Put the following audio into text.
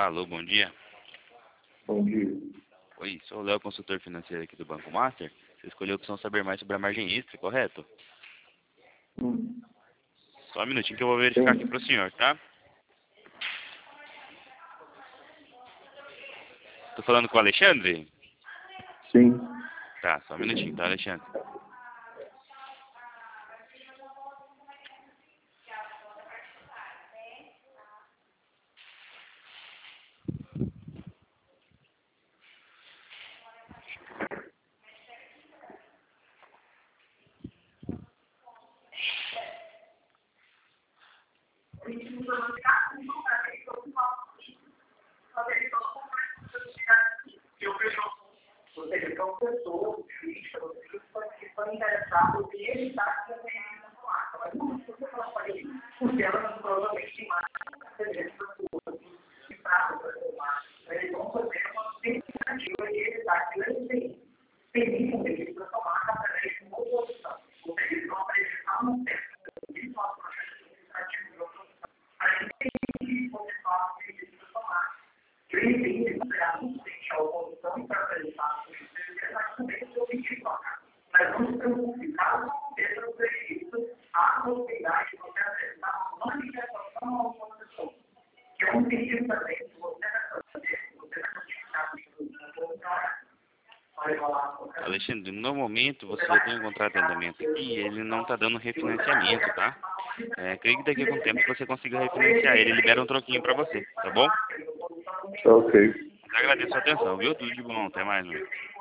Alô, bom dia. Bom dia. Oi, sou o Léo, consultor financeiro aqui do Banco Master. Você escolheu a opção saber mais sobre a margem extra, correto? Só um minutinho que eu vou verificar aqui para o senhor, tá? Tô falando com o Alexandre? Sim. Tá, só um minutinho, tá, Alexandre? Alexandre, no momento você já tem um contrato de arrendamento aqui e ele não está dando refinanciamento, tá? Creio que daqui a algum tempo você consiga refinanciar ele libera um troquinho para você, tá bom? Ok. Agradeço a atenção, viu? Tudo de bom, até mais, meu.